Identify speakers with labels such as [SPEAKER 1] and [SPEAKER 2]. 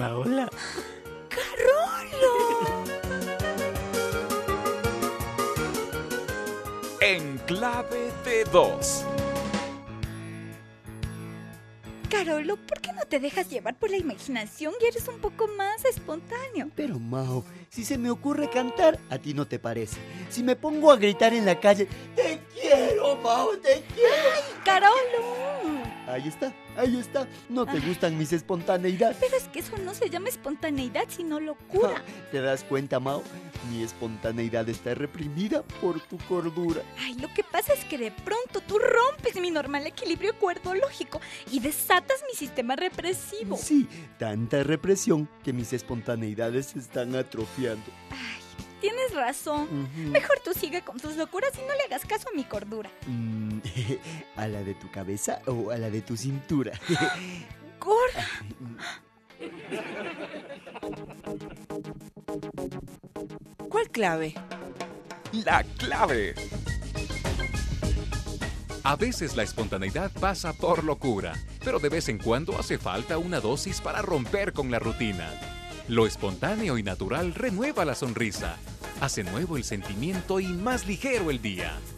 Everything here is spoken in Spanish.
[SPEAKER 1] Hola, hola.
[SPEAKER 2] ¡Carolo!
[SPEAKER 3] En clave de dos.
[SPEAKER 2] Carolo, ¿por qué no te dejas llevar por la imaginación y eres un poco más espontáneo?
[SPEAKER 1] Pero Mao, si se me ocurre cantar, a ti no te parece. Si me pongo a gritar en la calle, ¡te quiero, Mao, te quiero!
[SPEAKER 2] ¡Carolo!
[SPEAKER 1] Ahí está. ¿No te gustan mis espontaneidades?
[SPEAKER 2] Pero es que eso no se llama espontaneidad, sino locura.
[SPEAKER 1] ¿Te das cuenta, Mao? Mi espontaneidad está reprimida por tu cordura.
[SPEAKER 2] Ay, lo que pasa es que de pronto tú rompes mi normal equilibrio cuerdo-lógico y desatas mi sistema represivo.
[SPEAKER 1] Sí, tanta represión que mis espontaneidades se están atrofiando.
[SPEAKER 2] Ay, tienes razón.
[SPEAKER 1] Ujú.
[SPEAKER 2] Mejor tú sigue con tus locuras y no le hagas caso a mi cordura.
[SPEAKER 1] ¿A la de tu cabeza o a la de tu cintura?
[SPEAKER 2] Gorda.
[SPEAKER 4] ¿Cuál clave?
[SPEAKER 3] La clave. A veces la espontaneidad pasa por locura, pero de vez en cuando hace falta una dosis para romper con la rutina. Lo espontáneo y natural renueva la sonrisa, hace nuevo el sentimiento y más ligero el día.